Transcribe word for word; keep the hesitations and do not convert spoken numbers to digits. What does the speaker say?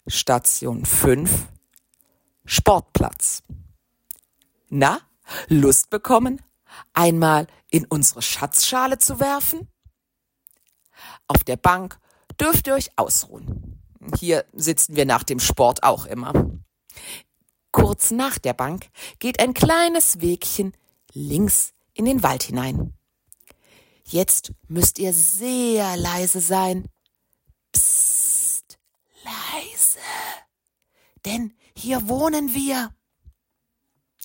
Station fünf, Sportplatz. Na, Lust bekommen, einmal in unsere Schatzschale zu werfen? Auf der Bank dürft ihr euch ausruhen. Hier sitzen wir nach dem Sport auch immer. Kurz nach der Bank geht ein kleines Wegchen links in den Wald hinein. Jetzt müsst ihr sehr leise sein. Psst, leise. Denn hier wohnen wir.